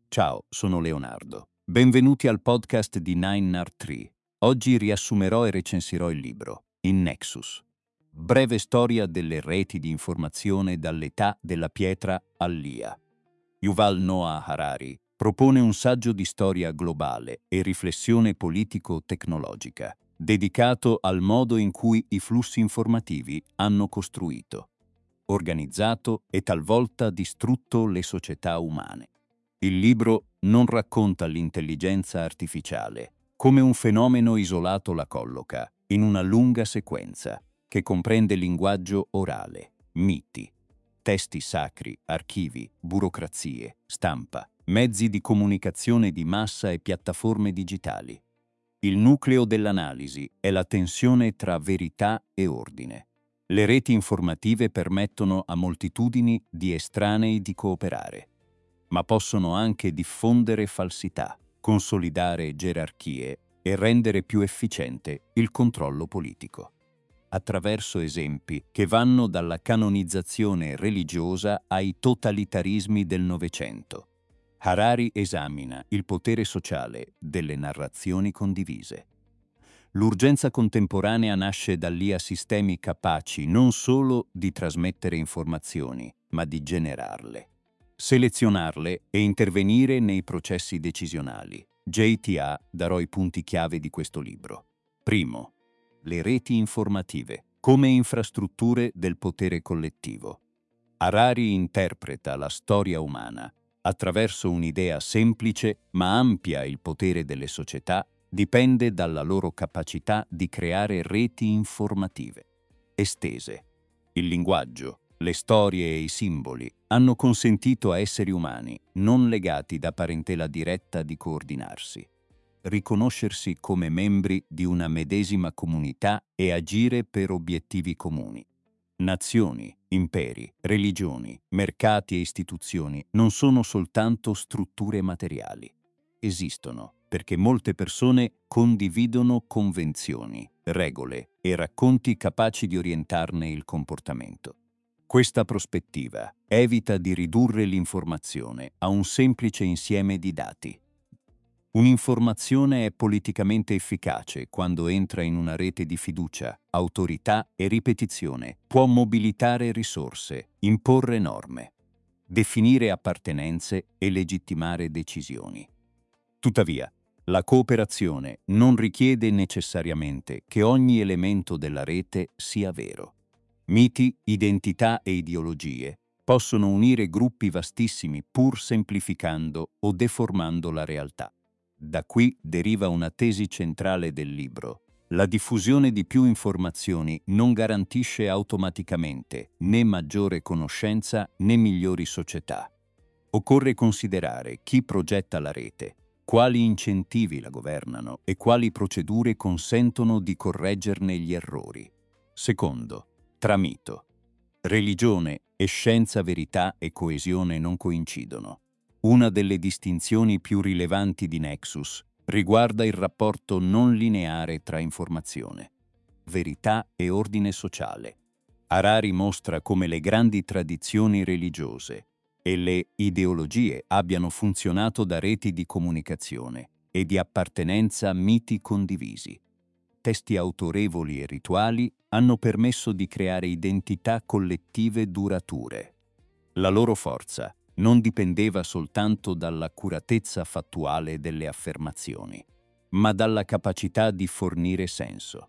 Ciao, sono Leonardo. Benvenuti al podcast di 9art3. Oggi riassumerò e recensirò il libro In Nexus. Breve storia delle reti di informazione dall'età della pietra all'IA. Yuval Noah Harari propone un saggio di storia globale e riflessione politico-tecnologica, dedicato al modo in cui i flussi informativi hanno costruito, organizzato e talvolta distrutto le società umane. Il libro non racconta l'intelligenza artificiale come un fenomeno isolato, la colloca in una lunga sequenza che comprende linguaggio orale, miti, testi sacri, archivi, burocrazie, stampa, mezzi di comunicazione di massa e piattaforme digitali. Il nucleo dell'analisi è la tensione tra verità e ordine. Le reti informative permettono a moltitudini di estranei di cooperare, ma possono anche diffondere falsità, consolidare gerarchie e rendere più efficiente il controllo politico. Attraverso esempi che vanno dalla canonizzazione religiosa ai totalitarismi del Novecento, Harari esamina il potere sociale delle narrazioni condivise. L'urgenza contemporanea nasce dall'IA, sistemi capaci non solo di trasmettere informazioni, ma di generarle, selezionarle e intervenire nei processi decisionali. JTA darò i punti chiave di questo libro. Primo, le reti informative come infrastrutture del potere collettivo. Harari interpreta la storia umana attraverso un'idea semplice ma ampia: il potere delle società dipende dalla loro capacità di creare reti informative estese. Il linguaggio, le storie e i simboli hanno consentito a esseri umani non legati da parentela diretta di coordinarsi, riconoscersi come membri di una medesima comunità e agire per obiettivi comuni. Nazioni, imperi, religioni, mercati e istituzioni non sono soltanto strutture materiali. Esistono perché molte persone condividono convenzioni, regole e racconti capaci di orientarne il comportamento. Questa prospettiva evita di ridurre l'informazione a un semplice insieme di dati. Un'informazione è politicamente efficace quando entra in una rete di fiducia, autorità e ripetizione. Può mobilitare risorse, imporre norme, definire appartenenze e legittimare decisioni. Tuttavia, la cooperazione non richiede necessariamente che ogni elemento della rete sia vero. Miti, identità e ideologie possono unire gruppi vastissimi pur semplificando o deformando la realtà. Da qui deriva una tesi centrale del libro: la diffusione di più informazioni non garantisce automaticamente né maggiore conoscenza né migliori società. Occorre considerare chi progetta la rete, quali incentivi la governano e quali procedure consentono di correggerne gli errori. Secondo, tra mito, religione e scienza, verità e coesione non coincidono. Una delle distinzioni più rilevanti di Nexus riguarda il rapporto non lineare tra informazione, verità e ordine sociale. Harari mostra come le grandi tradizioni religiose e le ideologie abbiano funzionato da reti di comunicazione e di appartenenza a miti condivisi. Testi autorevoli e rituali hanno permesso di creare identità collettive durature. La loro forza non dipendeva soltanto dall'accuratezza fattuale delle affermazioni, ma dalla capacità di fornire senso,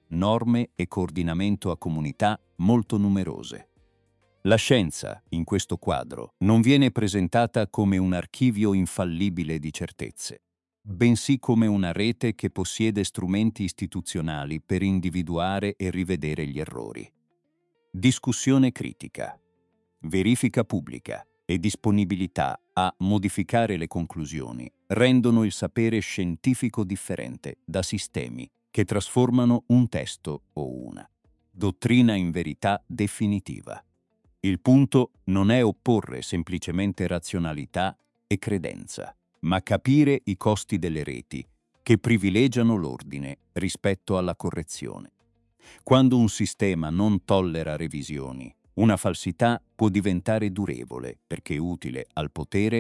norme e coordinamento a comunità molto numerose. La scienza, in questo quadro, non viene presentata come un archivio infallibile di certezze, bensì come una rete che possiede strumenti istituzionali per individuare e rivedere gli errori. Discussione critica, verifica pubblica e disponibilità a modificare le conclusioni rendono il sapere scientifico differente da sistemi che trasformano un testo o una dottrina in verità definitiva. Il punto non è opporre semplicemente razionalità e credenza, ma capire i costi delle reti che privilegiano l'ordine rispetto alla correzione. Quando un sistema non tollera revisioni, una falsità può diventare durevole perché utile al potere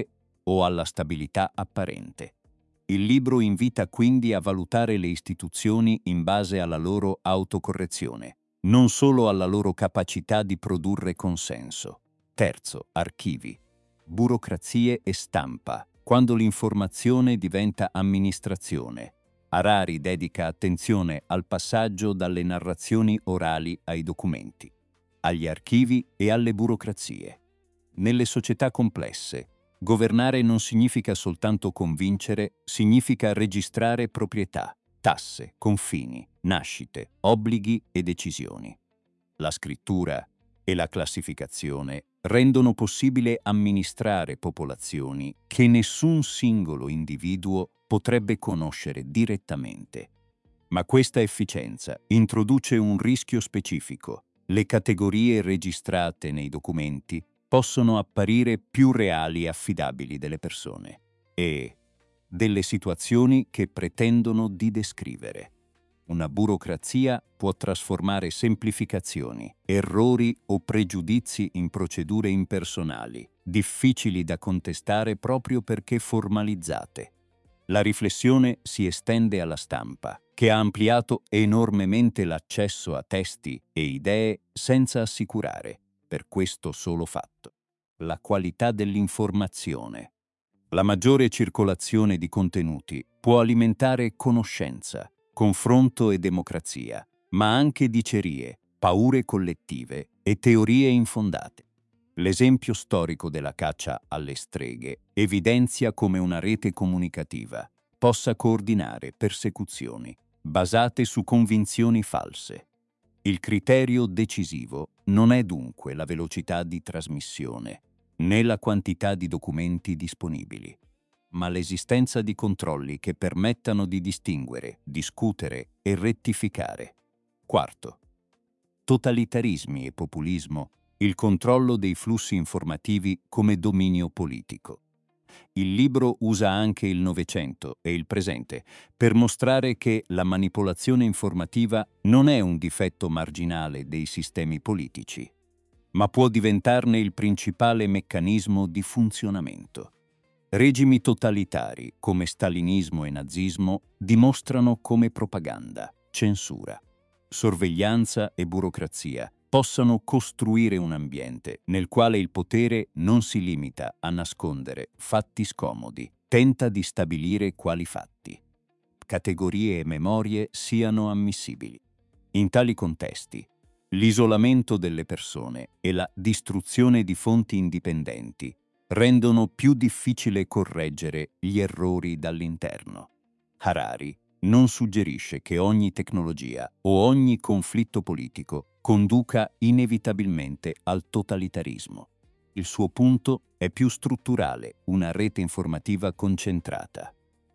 o alla stabilità apparente. Il libro invita quindi a valutare le istituzioni in base alla loro autocorrezione, non solo alla loro capacità di produrre consenso. Terzo, archivi. Burocrazie e stampa, quando l'informazione diventa amministrazione. Harari dedica attenzione al passaggio dalle narrazioni orali ai documenti, agli archivi e alle burocrazie. Nelle società complesse, governare non significa soltanto convincere, significa registrare proprietà, tasse, confini, nascite, obblighi e decisioni. La scrittura e la classificazione rendono possibile amministrare popolazioni che nessun singolo individuo potrebbe conoscere direttamente. Ma questa efficienza introduce un rischio specifico. Le categorie registrate nei documenti possono apparire più reali e affidabili delle persone e delle situazioni che pretendono di descrivere. Una burocrazia può trasformare semplificazioni, errori o pregiudizi in procedure impersonali, difficili da contestare proprio perché formalizzate. La riflessione si estende alla stampa, che ha ampliato enormemente l'accesso a testi e idee senza assicurare, per questo solo fatto, la qualità dell'informazione. La maggiore circolazione di contenuti può alimentare conoscenza, confronto e democrazia, ma anche dicerie, paure collettive e teorie infondate. L'esempio storico della caccia alle streghe evidenzia come una rete comunicativa possa coordinare persecuzioni basate su convinzioni false. Il criterio decisivo non è dunque la velocità di trasmissione, né la quantità di documenti disponibili, ma l'esistenza di controlli che permettano di distinguere, discutere e rettificare. Quarto, totalitarismi e populismo, il controllo dei flussi informativi come dominio politico. Il libro usa anche il Novecento e il presente per mostrare che la manipolazione informativa non è un difetto marginale dei sistemi politici, ma può diventarne il principale meccanismo di funzionamento. Regimi totalitari come stalinismo e nazismo dimostrano come propaganda, censura, sorveglianza e burocrazia possano costruire un ambiente nel quale il potere non si limita a nascondere fatti scomodi, tenta di stabilire quali fatti, categorie e memorie siano ammissibili. In tali contesti, l'isolamento delle persone e la distruzione di fonti indipendenti rendono più difficile correggere gli errori dall'interno. Harari non suggerisce che ogni tecnologia o ogni conflitto politico conduca inevitabilmente al totalitarismo. Il suo punto è più strutturale, una rete informativa concentrata,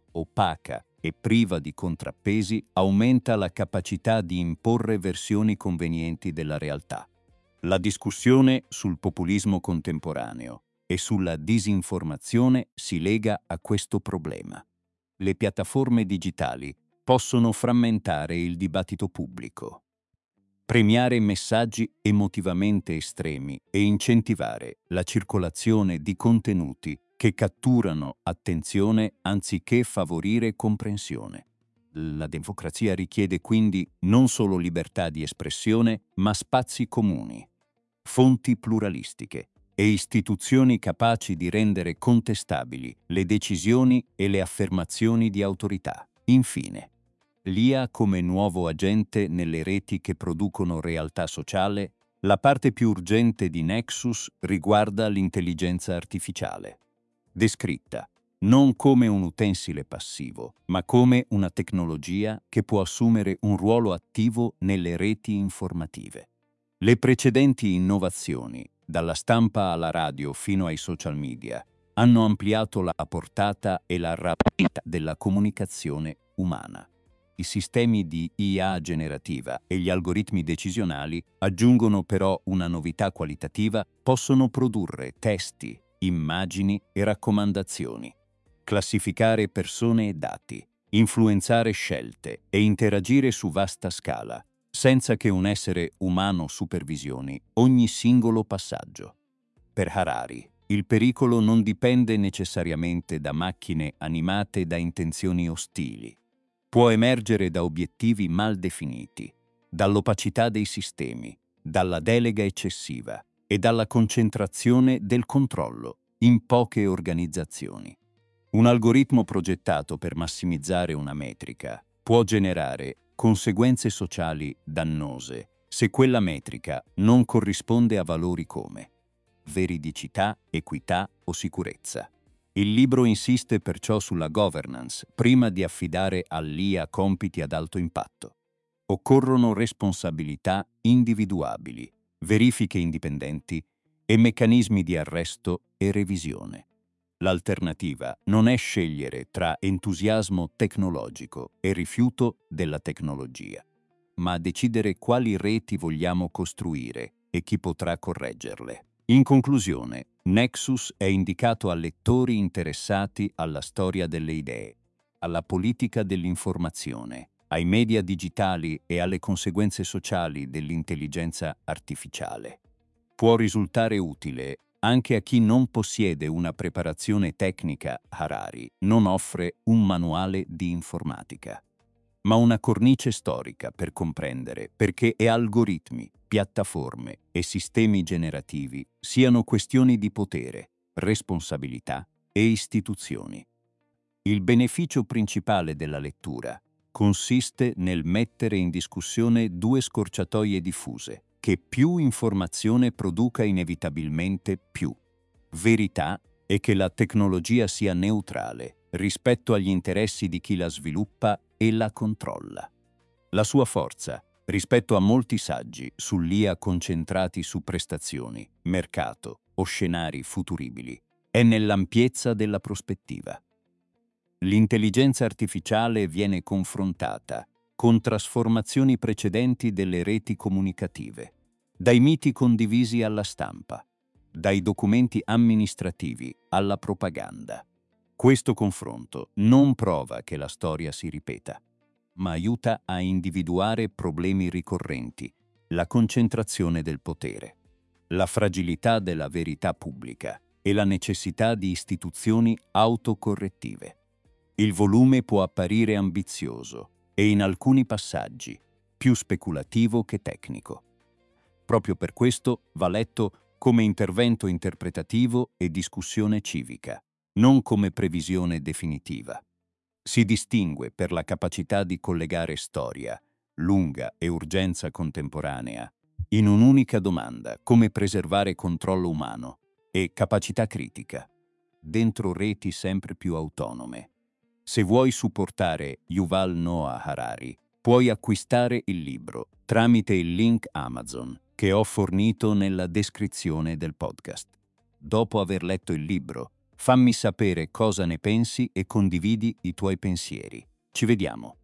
opaca e priva di contrappesi aumenta la capacità di imporre versioni convenienti della realtà. La discussione sul populismo contemporaneo e sulla disinformazione si lega a questo problema. Le piattaforme digitali possono frammentare il dibattito pubblico, premiare messaggi emotivamente estremi e incentivare la circolazione di contenuti che catturano attenzione anziché favorire comprensione. La democrazia richiede quindi non solo libertà di espressione, ma spazi comuni, fonti pluralistiche e istituzioni capaci di rendere contestabili le decisioni e le affermazioni di autorità. Infine, l'IA come nuovo agente nelle reti che producono realtà sociale, la parte più urgente di Nexus riguarda l'intelligenza artificiale, descritta non come un utensile passivo, ma come una tecnologia che può assumere un ruolo attivo nelle reti informative. Le precedenti innovazioni, dalla stampa alla radio fino ai social media, hanno ampliato la portata e la rapidità della comunicazione umana. I sistemi di IA generativa e gli algoritmi decisionali aggiungono però una novità qualitativa: possono produrre testi, immagini e raccomandazioni, classificare persone e dati, influenzare scelte e interagire su vasta scala, senza che un essere umano supervisioni ogni singolo passaggio. Per Harari, Il pericolo non dipende necessariamente da macchine animate da intenzioni ostili. Può emergere da obiettivi mal definiti, dall'opacità dei sistemi, dalla delega eccessiva e dalla concentrazione del controllo in poche organizzazioni. Un algoritmo progettato per massimizzare una metrica può generare conseguenze sociali dannose se quella metrica non corrisponde a valori come veridicità, equità o sicurezza. Il libro insiste perciò sulla governance prima di affidare all'IA compiti ad alto impatto. Occorrono responsabilità individuabili, verifiche indipendenti e meccanismi di arresto e revisione. L'alternativa non è scegliere tra entusiasmo tecnologico e rifiuto della tecnologia, ma decidere quali reti vogliamo costruire e chi potrà correggerle. In conclusione, Nexus è indicato a lettori interessati alla storia delle idee, alla politica dell'informazione, ai media digitali e alle conseguenze sociali dell'intelligenza artificiale. Può risultare utile anche a chi non possiede una preparazione tecnica. Harari non offre un manuale di informatica, ma una cornice storica per comprendere perché algoritmi, piattaforme e sistemi generativi siano questioni di potere, responsabilità e istituzioni. Il beneficio principale della lettura consiste nel mettere in discussione due scorciatoie diffuse, che più informazione produca inevitabilmente più verità e che la tecnologia sia neutrale rispetto agli interessi di chi la sviluppa e la controlla. La sua forza, rispetto a molti saggi sull'IA concentrati su prestazioni, mercato o scenari futuribili, è nell'ampiezza della prospettiva. L'intelligenza artificiale viene confrontata con trasformazioni precedenti delle reti comunicative, dai miti condivisi alla stampa, dai documenti amministrativi alla propaganda. Questo confronto non prova che la storia si ripeta, ma aiuta a individuare problemi ricorrenti, la concentrazione del potere, la fragilità della verità pubblica e la necessità di istituzioni autocorrettive. Il volume può apparire ambizioso e in alcuni passaggi più speculativo che tecnico. Proprio per questo va letto come intervento interpretativo e discussione civica, non come previsione definitiva. Si distingue per la capacità di collegare storia, lunga e urgenza contemporanea in un'unica domanda, come preservare controllo umano, e capacità critica, dentro reti sempre più autonome. Se vuoi supportare Yuval Noah Harari, puoi acquistare il libro tramite il link Amazon che ho fornito nella descrizione del podcast. Dopo aver letto il libro, fammi sapere cosa ne pensi e condividi i tuoi pensieri. Ci vediamo!